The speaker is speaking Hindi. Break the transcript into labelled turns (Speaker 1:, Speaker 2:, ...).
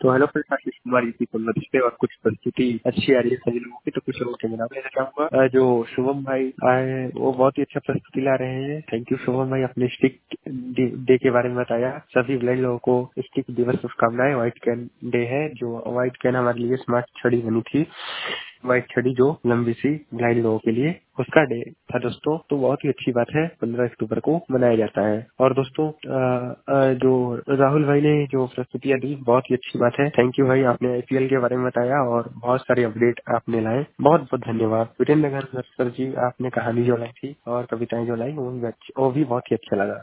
Speaker 1: तो हेलो फ्रेंड्स, आशीष कुमार इसी कुलवती पे और कुछ परिस्थिति अच्छी आ रही है सभी लोगों की, तो कुछ लोगों के मैं लेना चाहूंगा। जो शुभम भाई आए हैं वो बहुत ही अच्छा प्रस्तुति ला रहे हैं। थैंक यू शुभम भाई, अपने स्टिक डे के बारे में बताया। सभी ब्लाइंड लोगों को स्टिक दिवस शुभकामनाएं। व्हाइट कैन डे है, जो व्हाइट कैन हमारे लिए स्मार्ट छड़ी बनी थी। व्हाइट छड़ी जो लंबी सी ब्लाइंड लोगों के लिए, उसका डे था दोस्तों। तो बहुत ही अच्छी बात है, 15 अक्टूबर को मनाया जाता है। और दोस्तों जो राहुल भाई ने जो प्रस्तुतियां दी, बहुत ही अच्छी बात है। थैंक यू भाई, आपने आईपीएल के बारे में बताया और बहुत सारे अपडेट आपने लाए। बहुत बहुत धन्यवाद। वीरेंद्र नगर सर जी, आपने कहानी जो लाई थी और कविताएं जो लाई वो भी बहुत ही अच्छा लगा।